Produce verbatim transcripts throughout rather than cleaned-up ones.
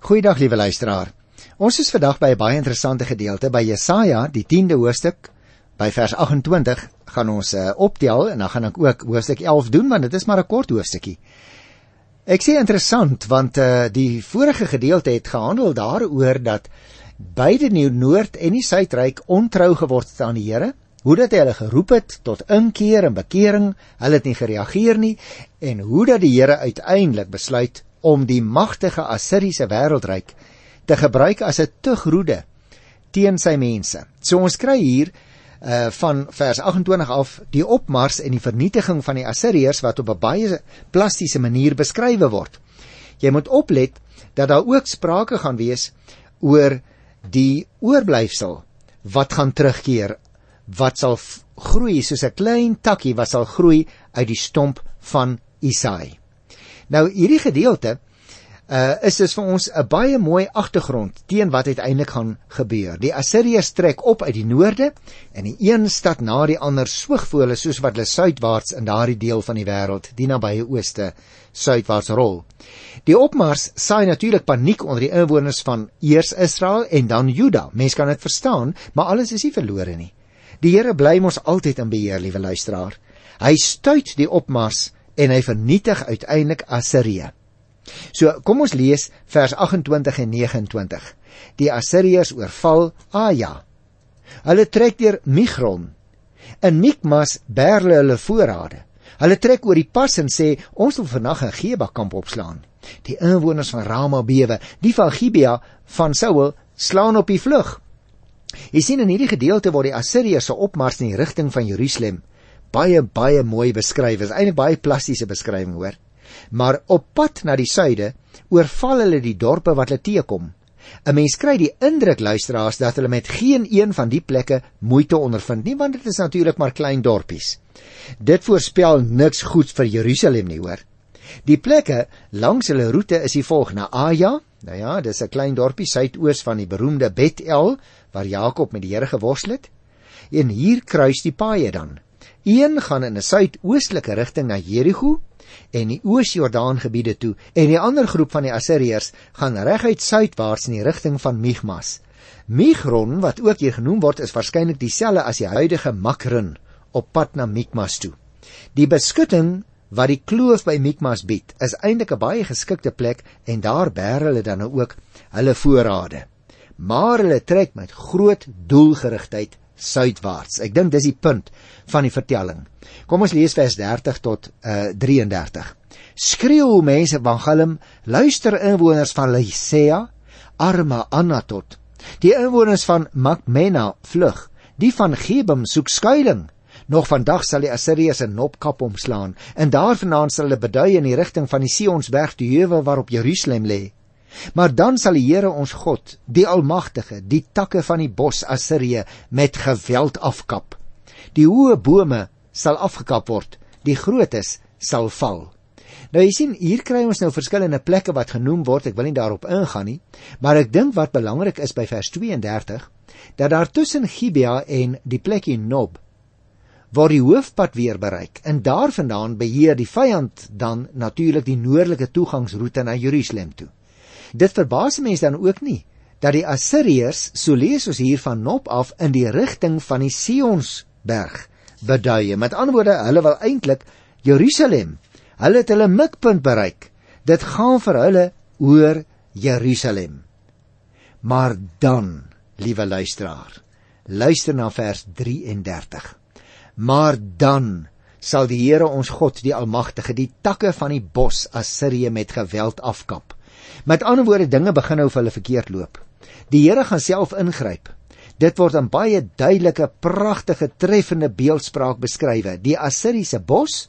Goeiedag liewe luisteraar. Ons is vandag by 'n baie interessante gedeelte by Jesaja, die tiende hoofstuk, by vers agt-en-twintig gaan ons uh, optel en dan gaan ek ook hoofstuk elf doen, want dit is maar 'n kort hoofstukkie. Ek sê interessant, want uh, die vorige gedeelte het gehandel daaroor dat beide die Noord- en die Suidryk ontrou geword het aan die Here, hoe dat hy hulle geroep het tot inkeer en bekering, hulle het nie gereageer nie, en hoe dat die Here uiteindelik besluit om die magtige Assiriese wêreldryk te gebruik as 'n tugroede teen sy mense. So ons kry hier uh, van vers agt-en-twintig af die opmars en die vernietiging van die Assiriërs wat op 'n baie plastiese manier beskrywe word. Jy moet oplet dat daar ook sprake gaan wees oor die oorblyfsel wat gaan terugkeer, wat sal groei soos 'n klein takkie wat sal groei uit die stomp van Isaai. Nou hierdie gedeelte uh, is dus vir ons 'n baie mooi agtergrond teen wat uiteindelik gaan gebeur. Die Assiriërs trek op uit die noorde en die een stad na die ander soog voor hulle soos wat hulle suidwaarts in daardie deel van die wêreld, die nabye ooste, suidwaarts rol. Die opmars saai natuurlik paniek onder die inwoners van eers Israel en dan Juda. Mens kan dit verstaan, maar alles is nie verlore nie. Die Here bly mos altyd in beheer, liewe luisteraar. Hy stuit die opmars en hy vernietig uiteindelik Assirië. So, kom ons lees vers agt-en-twintig en nege-en-twintig. Die Assiriërs oorval Aja. Hulle trek deur Migron. In Mikmas bær hulle hulle voorrade. Hulle trek oor die pas en sê, ons wil vannag 'n Geba kamp opslaan. Die inwoners van Rama bewe, die van Gibea van Saul slaan op die vlug. Jy sien in hierdie gedeelte word die Assiriërs se opmars in die rigting van Jerusalem baie, baie mooi beskryf. Is eintlik baie plastiese beskrywing, hoor. Maar op pad na die suide oorval hulle die dorpe wat hulle teekom. 'n Mens kry die indruk, luisteraars, dat hulle met geen een van die plekke moeite ondervind nie, want dit is natuurlik maar klein dorpies. Dit voorspel niks goeds vir Jerusalem nie, hoor. Die plekke langs hulle roete is die volgende: Aja, nou ja, dis 'n klein dorpie suidoos van die beroemde Bet-El, waar Jakob met die Here geworstel het. En hier kruis die paaie dan. Een gaan in 'n suidoostelike rigting na Jerigo en die Oos-Jordaan gebiede toe, en die ander groep van die Assiriërs gaan reguit suidwaarts in die rigting van Mikmas. Migron, wat ook hier genoem word, is waarskynlik dieselfde as die huidige Makrin op pad na Mikmas toe. Die beskutting wat die kloof by Mikmas bied, is eintlik 'n baie geskikte plek, en daar bær hulle dan ook hulle voorrade. Maar hulle trek met groot doelgerigtheid suidwaarts. Ek dink dis die punt van die vertelling. Kom ons lees vers dertig tot uh, drieëndertig. Skreeu mense van Galm, luister inwoners van Lysea, Arma Anatot. Die inwoners van Makmena vlug, die van Gebim soek skuiling. Nog vandag sal die Assiriërs 'n Nopkap omslaan, en daarvandaan sal hulle bedui in die rigting van die Sionsberg, die heuwel waarop Jerusalem lê. Maar dan sal die Here ons God, die Almagtige, die takke van die bos Assirië met geweld afkap. Die hoë bome sal afgekap word, die grootes sal val. Nou jy sien, hier kry ons nou verskillende plekke wat genoem word, ek wil nie daarop ingaan nie, maar ek dink wat belangrik is by vers tweeëndertig, dat daar tussen Gibea en die plekkie Nob word die hoofpad weer bereik, en daarvandaan beheer die vyand dan natuurlik die noordelike toegangsroete na Jerusalem toe. Dit verbaas mense dan ook nie, dat die Assiriërs, so lees ons hier van Nob af, in die rigting van die Sionsberg beduie. Met ander woorde, hulle wil eintlik Jerusalem, hulle het hulle mikpunt bereik. Dit gaan vir hulle oor Jerusalem. Maar dan, liewe luisteraar, luister na vers drieëndertig. Maar dan sal die Here ons God, die Almagtige, die takke van die bos Assirië met geweld afkap. Met ander woorde, dinge begin nou vir hulle verkeerd loop. Die Here gaan self ingryp. Dit word in baie duidelike, pragtige, treffende beeldspraak beskrywe. Die Assiriese bos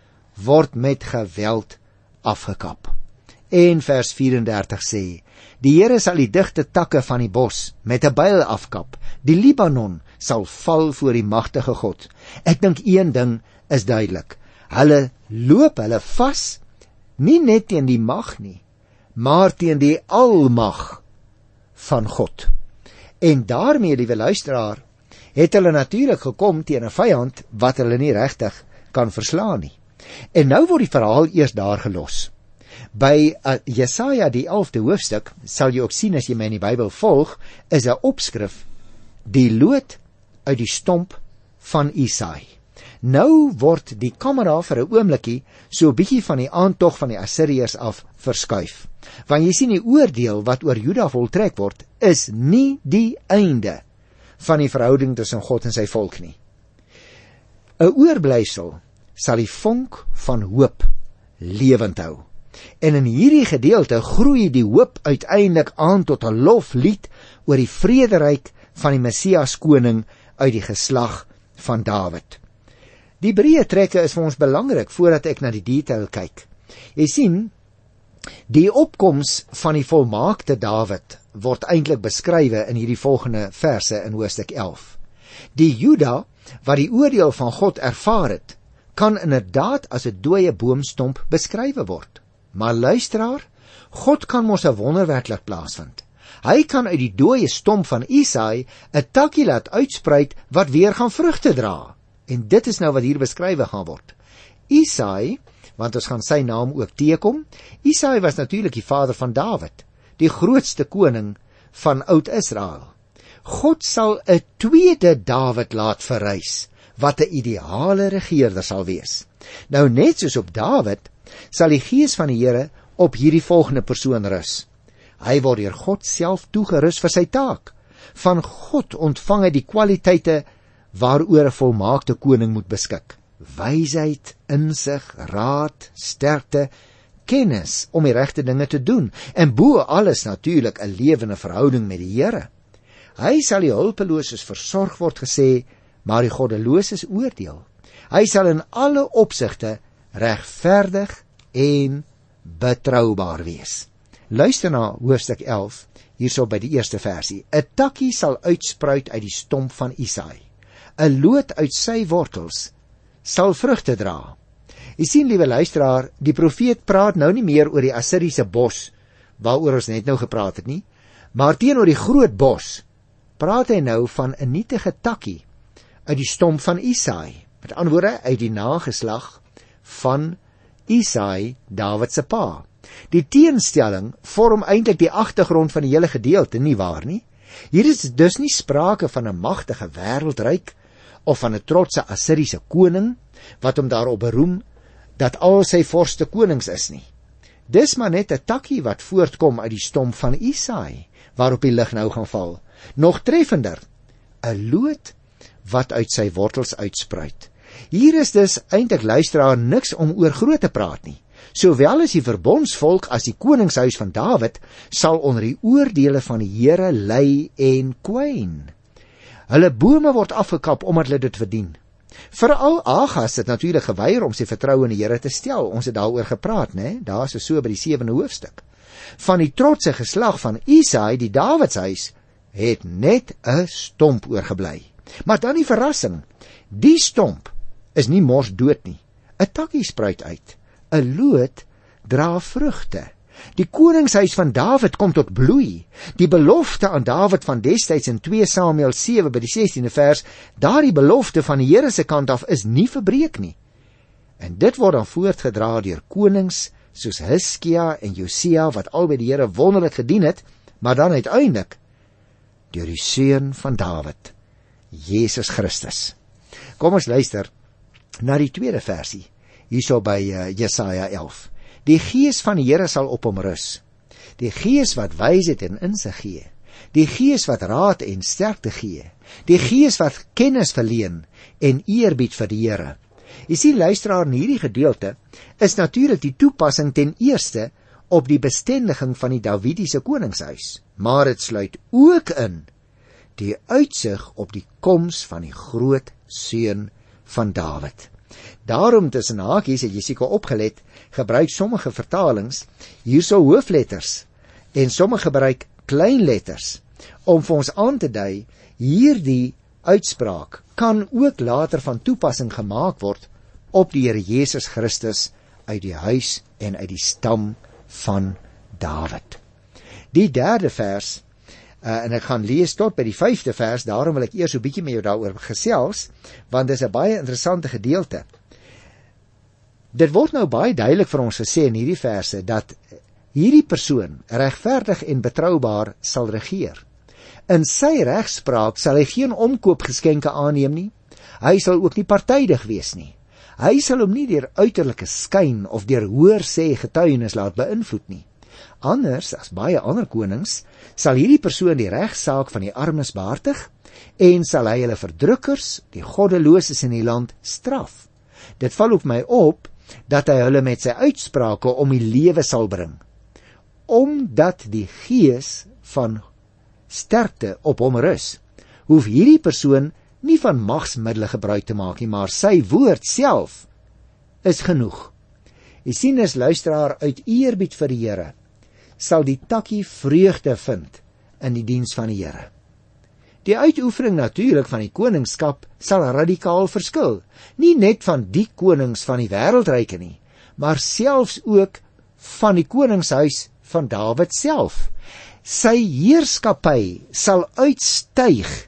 word met geweld afgekap. En vers vyf-en-dertig sê, die Here sal die digte takke van die bos met 'n byl afkap. Die Libanon sal val voor die magtige God. Ek dink een ding is duidelik. Hulle loop hulle vas, nie net teen die mag nie, maar teen die almag van God. En daarmee, liewe luisteraar, het hulle natuurlik gekom teen 'n vyand wat hulle nie regtig kan verslaan nie. En nou word die verhaal eers daar gelos. By uh, Jesaja die elfde hoofstuk, sal jy ook sien as jy my in die Bybel volg, is 'n opskrif, die loot uit die stomp van Isaai. Nou word die kamera vir 'n oombliekie so 'n bietjie van die aantog van die Assiriërs af verskuif. Want jy sien die oordeel wat oor Juda voltrek word, is nie die einde van die verhouding tussen God en sy volk nie. 'n Oorblysel sal die vonk van hoop lewend hou. En in hierdie gedeelte groei die hoop uiteindelik aan tot 'n loflied oor die vrederyk van die Messias koning uit die geslag van Dawid. Die breë trekke is vir ons belangrik voordat ek na die detail kyk. Jy sien, die opkoms van die volmaakte Dawid word eintlik beskrywe in hierdie volgende verse in hoofstuk elf. Die Juda wat die oordeel van God ervaar het, kan inderdaad as 'n dooie boomstomp beskrywe word. Maar luisteraar, God kan mos 'n wonderwerk laat plaasvind. Hy kan uit die dooie stomp van Isaai 'n takkie laat uitspruit wat weer gaan vrugte dra. En dit is nou wat hier beskrywe gaan word. Isaai, want ons gaan sy naam ook teekom, Isaai was natuurlik die vader van Dawid, die grootste koning van Oud-Israel. God sal 'n tweede Dawid laat verrys, wat 'n ideale regeerder sal wees. Nou net soos op Dawid, sal die gees van die Here op hierdie volgende persoon rus. Hy word deur God self toegerus vir sy taak. Van God ontvang hy die kwaliteite waaroor 'n volmaakte koning moet beskik. Wysheid, insig, raad, sterkte, kennis om die regte dinge te doen en bo alles natuurlik 'n lewende verhouding met die Here. Hy sal die hulpeloses versorg word gesê, maar die goddeloses oordeel. Hy sal in alle opsigte regverdig en betroubaar wees. Luister na hoofstuk elf, hierso by die eerste versie. 'n Takkie sal uitspruit uit die stomp van Isaai. 'n Loot uit sy wortels sal vrugte dra. Jy sien, liewe luisteraar, die profeet praat nou nie meer oor die Assiriese bos, waaroor ons net nou gepraat het nie, maar teenoor die groot bos, praat hy nou van 'n nietige takkie uit die stomp van Isaai. Met ander woorde, uit die nageslag van Isaai, Dawid se pa. Die teenstelling vorm eintlik die agtergrond van die hele gedeelte, nie waar nie? Hier is dus nie sprake van 'n magtige wêreldryk of van 'n trotse Assiriese koning wat hom daarop beroem dat al sy vorste konings is nie. Dis maar net 'n takkie wat voortkom uit die stomp van Isaai, waarop die lig nou gaan val. Nog treffender, 'n loot wat uit sy wortels uitspruit. Hier is dus eintlik, luisteraar, niks om oor groot te praat nie. Sowel as die verbondsvolk as die koningshuis van Dawid sal onder die oordeele van die Here ly en kwyn. Hulle bome word afgekap omdat hulle dit verdien. Veral Agas het natuurlik geweier om sy vertroue in die Here te stel. Ons het daaroor gepraat, né? Daar is so by die sewende hoofstuk. Van die trotse geslag van Isaai, die Dawidshuis, het net 'n stomp oorgebly. Maar dan die verrassing. Die stomp is nie mors dood nie. 'n Takkie spruit uit. 'n Loot dra vrugte. Die koningshuis van Dawid kom tot bloei. Die belofte aan Dawid van destyds in twee Samuel sewe by die sestiende vers, daardie belofte van die Here se kant af is nie verbreek nie. En dit word dan voortgedra deur konings soos Hiskia en Josia wat albei die Here wonderlik gedien het, maar dan uiteindelik deur die seun van Dawid, Jesus Christus. Kom ons luister na die tweede versie, hierso by uh, Jesaja elf. Die gees van die Here sal op hom rus. Die gees wat wysheid en insig gee. Die gees wat raad en sterkte gee. Die gees wat kennis verleen en eerbied vir die Here. Jy sien, luisteraar, in hierdie gedeelte is natuurlik die toepassing ten eerste op die bestendiging van die Davidiese koningshuis, maar dit sluit ook in die uitsig op die koms van die groot seun van Dawid. Daarom tussen hakies, het jy seker opgelet, gebruik sommige vertalings hierso hoofletters en sommige gebruik kleinletters om vir ons aan te dui, hierdie uitspraak kan ook later van toepassing gemaak word op die Here Jesus Christus uit die huis en uit die stam van Dawid. Die derde vers, uh, en ek gaan lees tot by die vyfde vers, daarom wil ek eers so 'n bietjie met jou daaroor gesels, want dit is 'n baie interessante gedeelte. Dit word nou baie duidelik vir ons gesê in hierdie verse, dat hierdie persoon, regverdig en betroubaar, sal regeer. In sy regspraak sal hy geen omkoopgeskenke aanneem nie. Hy sal ook nie partydig wees nie. Hy sal hom nie deur uiterlike skyn of deur hoor sê getuienis laat beïnvloed nie. Anders as baie ander konings, sal hierdie persoon die regsaak van die armes behartig en sal hy hulle verdrukkers, die goddeloses in die land, straf. Dit val op my op dat hy hulle met sy uitsprake om die lewe sal bring, omdat die gees van sterkte op hom rus, hoef hierdie persoon nie van magsmiddele gebruik te maak nie, maar sy woord self is genoeg. Jy sien as luisteraar, uit eerbied vir die Here, sal die takkie vreugde vind in die diens van die Here. Die uitoefening natuurlik van die koningskap sal radikaal verskil, nie net van die konings van die wêreldryke nie, maar selfs ook van die koningshuis van Dawid self. Sy heerskappy sal uitstyg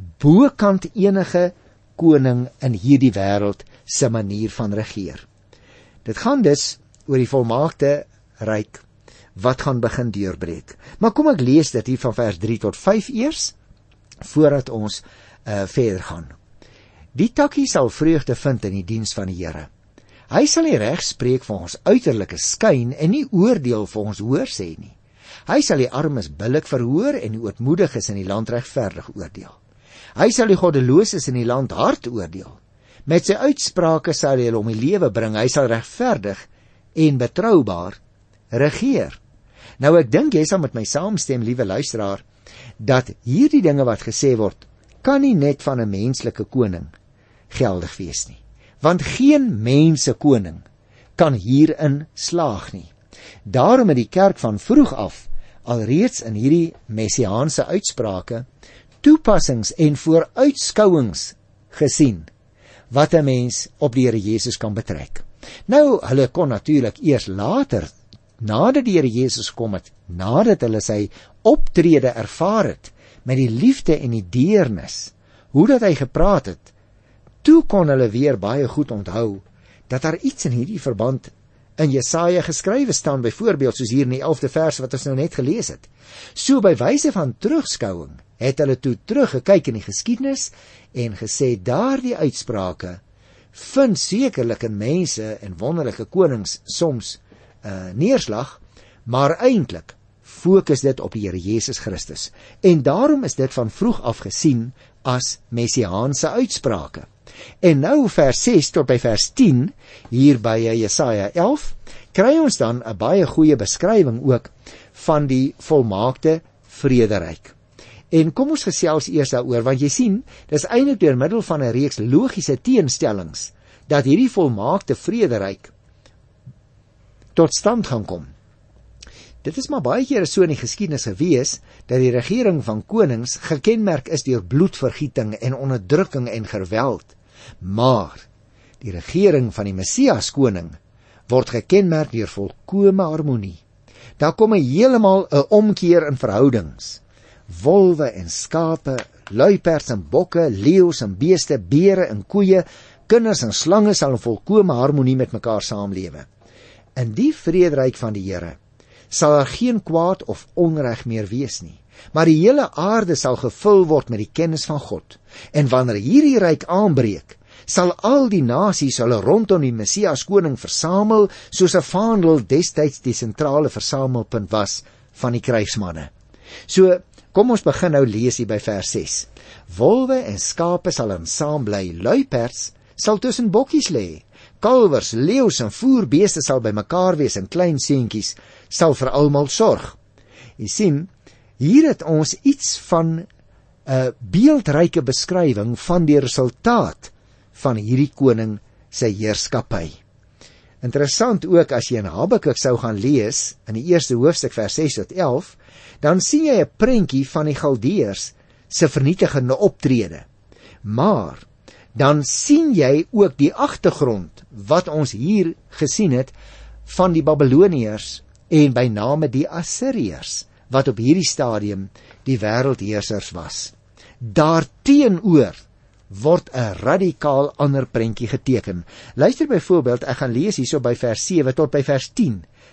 bokant enige koning in hierdie wêreld se manier van regeer. Dit gaan dus oor die volmaakte ryk wat gaan begin deurbreek. Maar kom ek lees dit hier van vers drie tot vyf eers, voordat ons uh, verder gaan. Die takkie sal vreugde vind in die diens van die Here. Hy sal nie reg spreek vir ons uiterlike skyn en nie oordeel vir ons hoor sê nie. Hy sal die armes billik verhoor en die ootmoediges in die land regverdig oordeel. Hy sal die goddeloses in die land hard oordeel. Met sy uitsprake sal hy hulle om die lewe bring. Hy sal regverdig en betroubaar regeer. Nou ek dink jy sal met my saamstem, liewe luisteraar, dat hierdie dinge wat gesê word, kan nie net van 'n menslike koning geldig wees nie. Want geen mense koning kan hierin slaag nie. Daarom het die kerk van vroeg af alreeds in hierdie messiaanse uitsprake toepassings en vooruitskouings gesien wat 'n mens op die Here Jesus kan betrek. Nou, hulle kon natuurlik eers later, nadat die Here Jesus kom het, nadat hulle sy optrede ervaar het, met die liefde en die deernis, hoe dat hy gepraat het, toe kon hulle weer baie goed onthou, dat daar iets in hierdie verband in Jesaja geskrywe staan, byvoorbeeld soos hier in die elfde vers wat ons nou net gelees het. So by wyse van terugskouing, het hulle toe teruggekyk in die geskiedenis, en gesê, daardie uitsprake, vind sekerlik in mense en wonderlike konings soms uh, neerslag, maar eintlik fokus dit op die Here Jesus Christus. En daarom is dit van vroeg af gesien as messiaanse uitsprake. En nou vers ses tot by vers tien, hier by Jesaja elf, kry ons dan 'n baie goeie beskrywing ook van die volmaakte vrederyk. En kom ons gesels eers daaroor, want jy sien, dis eintlik deur middel van 'n reeks logiese teenstellings dat hierdie volmaakte vrederyk tot stand gaan kom. Dit is maar baie keer so in die geskiedenis gewees, dat die regering van konings gekenmerk is deur bloedvergieting en onderdrukking en geweld. Maar die regering van die Messias koning word gekenmerk deur volkome harmonie. Daar kom 'n heeltemal 'n omkeer in verhoudings. Wolwe en skape, luiperds en bokke, leeu's en beeste, bere en koeie, kinders en slange sal in volkome harmonie met mekaar saamlewe. In die vrederyk van die Here sal daar geen kwaad of onreg meer wees nie, maar die hele aarde sal gevul word met die kennis van God. En wanneer hierdie ryk aanbreek, sal al die nasies hulle rondom die Messias koning versamel, soos 'n vaandel destyds die sentrale versamelpunt was van die krygsmanne. So, kom ons begin nou lees hier by vers ses. Wolwe en skape sal in saam bly, luiperds sal tussen bokkies lê, kalwers, leeu's en voerbeeste sal by mekaar wees en klein seentjies sal vir almal sorg. Jy sien, hier het ons iets van 'n uh, beeldryke beskrywing van die resultaat van hierdie koning sy heerskappy. Interessant ook as jy in Habakuk sou gaan lees, in die eerste hoofstuk vers ses tot elf, dan sien jy 'n prentjie van die Galdeërs se vernietigende optrede. Maar dan sien jy ook die agtergrond wat ons hier gesien het van die Babiloniërs en by name die Assiriërs, wat op hierdie stadium die wêreldheersers was. Daarteenoor word 'n radikaal ander prentjie geteken. Luister byvoorbeeld, ek gaan lees hierso by vers sewe tot by vers tien.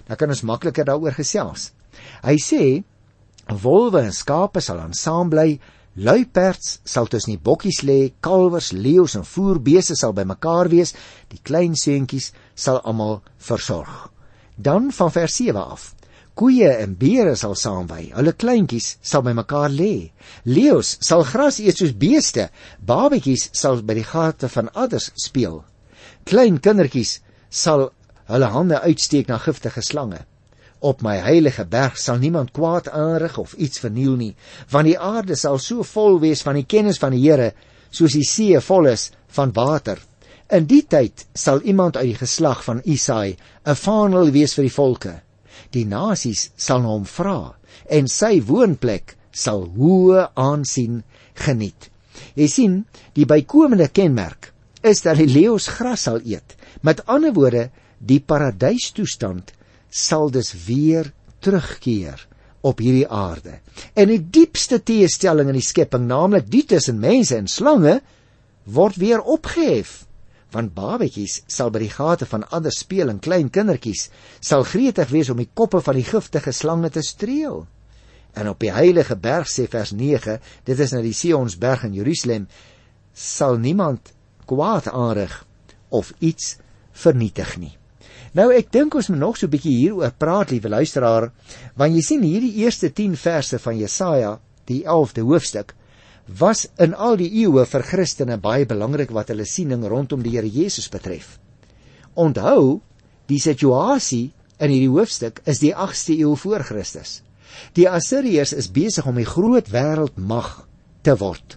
Dan kan ons makliker daaroor gesels. Hy sê, wolwe en skape sal aan saam bly, luiperds sal tussen die bokkies lê, kalwers, leeu's en voerbeeste sal by mekaar wees, die klein seentjies sal almal versorg. Dan van vers sewe af, koeie en beere sal saamwy, hulle kleintjies sal by mekaar lê. Leeu's sal gras eet soos beeste, babetjies sal by die gate van adders speel. Klein kindertjies sal hulle hande uitsteek na giftige slange. Op my heilige berg sal niemand kwaad aanrig of iets verniel nie, want die aarde sal so vol wees van die kennis van die Here, soos die see vol is van water. In die tyd sal iemand uit die geslag van Isaai 'n vaandel wees vir die volke. Die nasies sal na hom vra, en sy woonplek sal hoë aansien geniet. Jy sien, die bykomende kenmerk is dat die leeu's gras sal eet. Met ander woorde, die paradijstoestand sal dus weer terugkeer op hierdie aarde. En die diepste teestelling in die skepping, naamlik die tussen mense en slange, word weer opgehef. Want babetjies sal by die gate van ander speel en klein kindertjies sal gretig wees om die koppe van die giftige slange te streel. En op die heilige berg, sê vers nege, dit is na die Sionsberg in Jerusalem, sal niemand kwaad aanrig of iets vernietig nie. Nou, ek dink ons moet nog so 'n bietjie hieroor praat, liewe luisteraar, want jy sien hierdie eerste tien verse van Jesaja, die elfde hoofstuk, was in al die eeue vir Christene baie belangrik wat hulle siening rondom die Here Jesus betref. Onthou, die situasie in hierdie hoofstuk is die agste eeu voor Christus. Die Assiriërs is besig om die groot wêreldmag te word.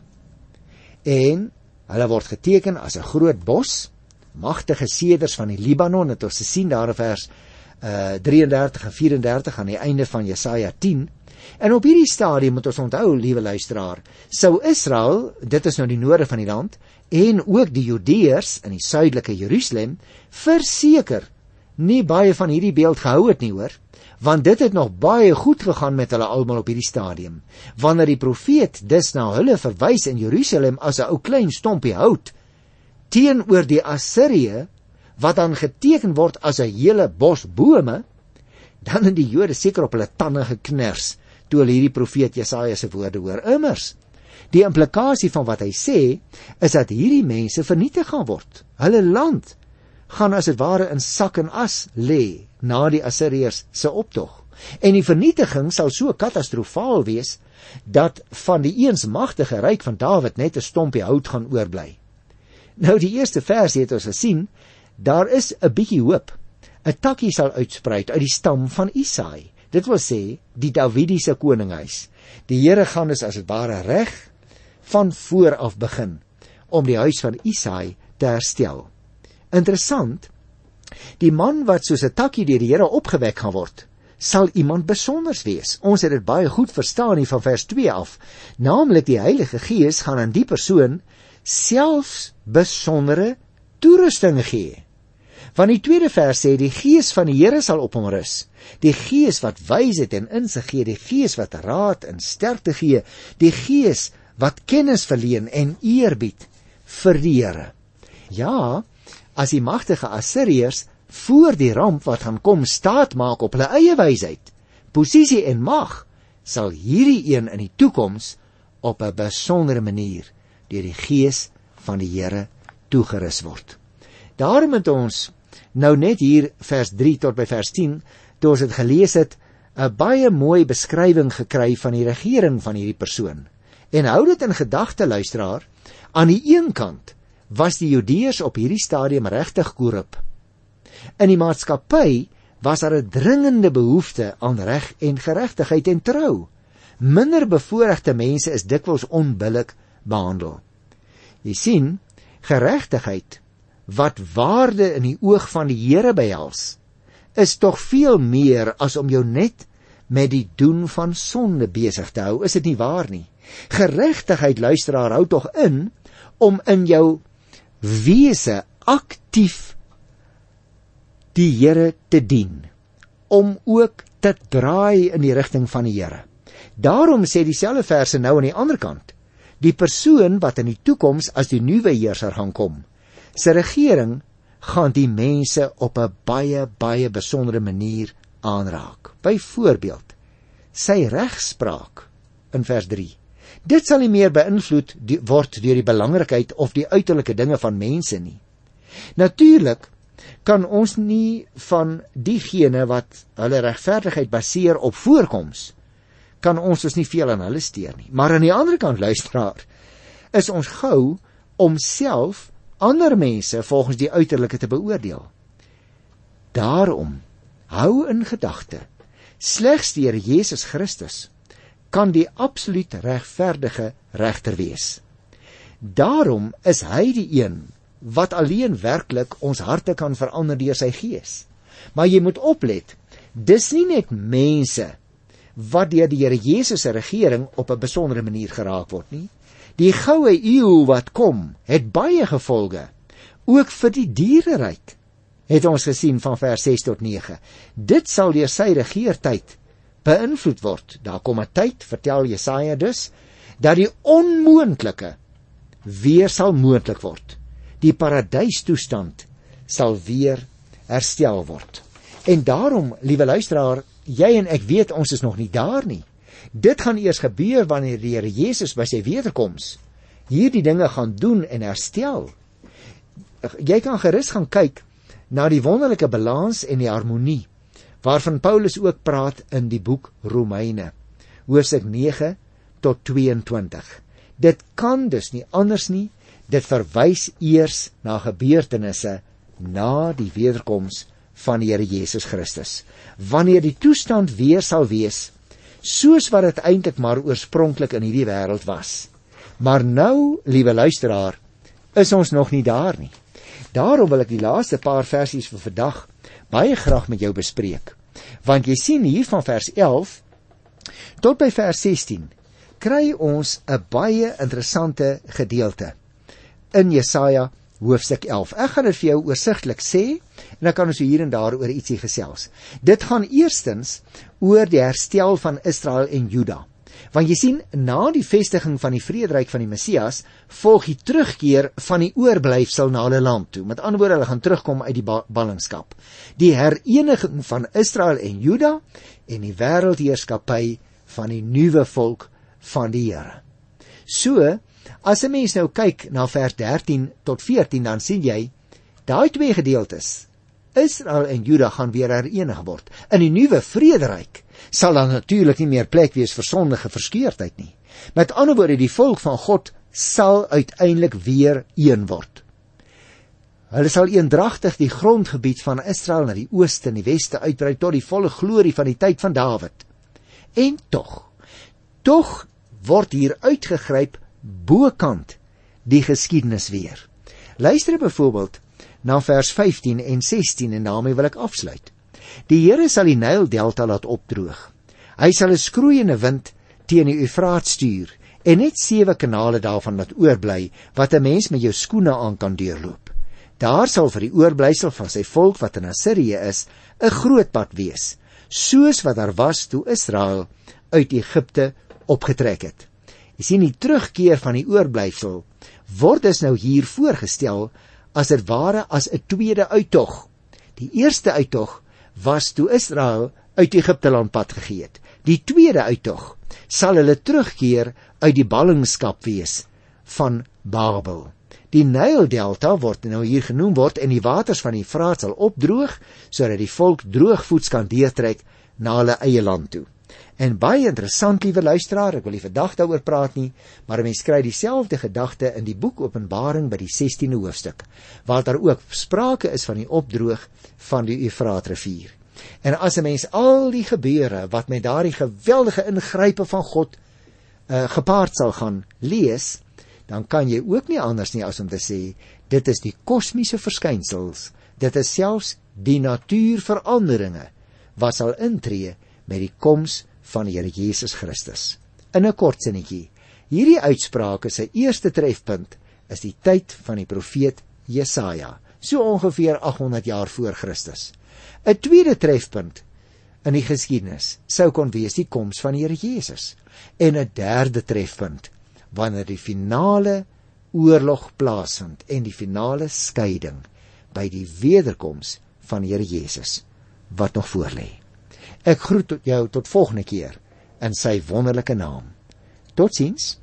En hulle word geteken as 'n groot bos, magtige seders van die Libanon, het ons gesien daar in vers uh, drie en dertig en vyf en dertig aan die einde van Jesaja tien. En op hierdie stadium moet ons onthou, liewe luisteraar, sou Israel, dit is nou die noorde van die land, en ook die Judeërs in die suidelike Jerusalem, verseker nie baie van hierdie beeld gehou het nie, hoor, want dit het nog baie goed gegaan met hulle almal op hierdie stadium. Wanneer die profeet dus na hulle verwys in Jerusalem as 'n ou klein stompie hout, teenoor die Assirië, wat dan geteken word as 'n hele bos bome, dan het die Jode seker op hulle tande gekners, toe hulle hierdie profeet Jesaja se woorde hoor. Immers, die implikasie van wat hy sê, is dat hierdie mense vernietig gaan word. Hulle land gaan as het ware in sak en as lê, na die Assiriërs se optog. En die vernietiging sal so katastrofaal wees, dat van die eens magtige ryk van Dawid net 'n stompie hout gaan oorbly. Nou, die eerste vers het ons gesien, daar is 'n bietjie hoop. 'n Takkie sal uitspruit uit die stam van Isaai. Dit wil sê, die Davidiese koninghuis. Die Here gaan dus as het ware reg van voor af begin, om die huis van Isaai te herstel. Interessant, die man wat soos 'n takkie deur die Here opgewek gaan word, sal iemand besonders wees. Ons het dit baie goed verstaan hier van vers twee af. Naamlik die Heilige Gees gaan aan die persoon selfs besondere toerusting gee. Want die tweede vers sê, die Gees van die Here sal op hom rus. Die Gees wat wysheid en insig gee, die Gees wat raad en sterkte gee, die Gees wat kennis verleen en eerbied vir die Here. Ja, as die magtige Assiriërs voor die ramp wat gaan kom staat maak op hulle eie wysheid, posisie en mag, sal hierdie een in die toekoms op 'n besondere manier deur die Gees van die Here toegerus word. Daarom het ons nou net hier vers drie tot by vers tien, toe ons het gelees het, 'n baie mooi beskrywing gekry van die regering van hierdie persoon. En hou dit in gedagte, luisteraar, aan die een kant was die Judeërs op hierdie stadium regtig korrup. In die maatskappy was daar 'n dringende behoefte aan reg en geregtigheid en trou. Minder bevoorregte mense is dikwels onbillik behandel. Jy sien, geregtigheid wat waarde in die oog van die Here behels, is tog veel meer as om jou net met die doen van sonde besig te hou, is dit nie waar nie? Geregtigheid, luisteraar, hou tog in om in jou wese aktief die Here te dien, om ook te draai in die rigting van die Here. Daarom sê dieselfde verse nou aan die ander kant, die persoon wat in die toekoms as die nuwe heerser gaan kom, sy regering gaan die mense op 'n baie, baie besondere manier aanraak. Byvoorbeeld, sy regspraak in vers drie. Dit sal nie meer beïnvloed word deur die belangrikheid of die uiterlike dinge van mense nie. Natuurlik kan ons nie van diegene wat hulle regverdigheid baseer op voorkoms, kan ons ons nie veel aan hulle steur nie. Maar aan die ander kant, luisteraar, is ons gou om self ander mense volgens die uiterlike te beoordeel. Daarom, hou in gedagte, slegs deur Jesus Christus kan die absoluut regverdige regter wees. Daarom is hy die een wat alleen werklik ons harte kan verander deur sy gees. Maar jy moet oplet, dis nie net mense wat deur die Here Jesus se regering op 'n besondere manier geraak word nie. Die goue eeu wat kom, het baie gevolge, ook vir die diereryk, het ons gesien van vers ses tot nege. Dit sal deur sy regeertyd beïnvloed word. Daar kom 'n tyd, vertel Jesaja dus, dat die onmoontlike weer sal moontlik word. Die paradijstoestand sal weer herstel word. En daarom, liewe luisteraar, jy en ek weet ons is nog nie daar nie. Dit gaan eers gebeur wanneer die Here Jesus by sy wederkoms hierdie dinge gaan doen en herstel. Jy kan gerus gaan kyk na die wonderlike balans en die harmonie waarvan Paulus ook praat in die boek Romeine, hoofstuk nege tot tweeëntwintig. Dit kan dus nie anders nie, dit verwys eers na gebeurtenisse na die wederkoms van die Here Jesus Christus. Wanneer die toestand weer sal wees, soos wat dit eintlik maar oorspronklik in hierdie wêreld was. Maar nou, liewe luisteraar, is ons nog nie daar nie. Daarom wil ek die laaste paar versies vir vandag baie graag met jou bespreek. Want jy sien hier van vers elf tot by vers sestien, kry ons 'n baie interessante gedeelte in Jesaja hoofstuk elf. Ek gaan dit vir jou oorsigtelik sê, en dan kan ons hier en daar oor ietsie gesels. Dit gaan eerstens oor die herstel van Israel en Juda. Want jy sien, na die vestiging van die vrederyk van die Messias, volg die terugkeer van die oorblyfsel na hulle land toe. Met ander woorde, hulle gaan terugkom uit die ba- ballingskap. Die hereniging van Israel en Juda en die wêreldheerskappy van die nuwe volk van die Here. So, as 'n mens nou kyk na vers dertien tot veertien, dan sien jy, daai twee gedeeltes, Israel en Juda gaan weer herenig word. In die nuwe vrederyk sal dan natuurlik nie meer plek wees vir sondige verskeurdheid nie. Met ander woorde, die volk van God sal uiteindelik weer een word. Hulle sal eendragtig die grondgebied van Israel na die ooste en die weste uitbrei tot die volle glorie van die tyd van Dawid. En tog, tog word hier uitgegryp bokant die geskiedenis weer. Luister byvoorbeeld na vers vyftien en sestien en daarmee wil ek afsluit. Die Here sal die Nyldelta laat opdroog. Hy sal 'n skroeiende wind teen die Eufraat stuur en net sewe kanale daarvan laat oorbly wat 'n mens met jou skoene aan kan deurloop. Daar sal vir die oorblysel van sy volk wat in Assirië is, 'n groot pad wees, soos wat daar was toe Israel uit Egipte opgetrek het. Jy sien, die terugkeer van die oorblyfsel word dus nou hier voorgestel as dit ware as 'n tweede uittog. Die eerste uittog was toe Israel uit Egipte land pad gegee het. Die tweede uittog sal hulle terugkeer uit die ballingskap wees van Babel. Die Nyldelta word nou hier genoem word en die waters van die Eufraat sal opdroog, sodat die volk droogvoets kan deurtrek na hulle eie land toe. En baie interessant, liewe luisteraar, ek wil nie vandag daaroor praat nie, maar 'n mens kry dieselfde gedagte in die boek Openbaring by die sestiende hoofstuk, waar daar ook sprake is van die opdroog van die Eufraatrivier. En as 'n mens al die gebeure wat met daardie geweldige ingrype van God uh, gepaard sal gaan lees, dan kan jy ook nie anders nie as om te sê, dit is die kosmiese verskynsels, dit is selfs die natuurveranderinge wat sal intree met die koms van die Here Jesus Christus. In 'n kort sinnetjie, hierdie uitsprake se eerste trefpunt is die tyd van die profeet Jesaja, so ongeveer aghonderd jaar voor Christus. 'n Tweede trefpunt in die geskiedenis sou kon wees die koms van die Here Jesus. En 'n derde trefpunt wanneer die finale oorlog plaasvind en die finale skeiding by die wederkoms van die Here Jesus wat nog voorlê. Ek groet jou tot volgende keer in sy wonderlike naam. Totsiens.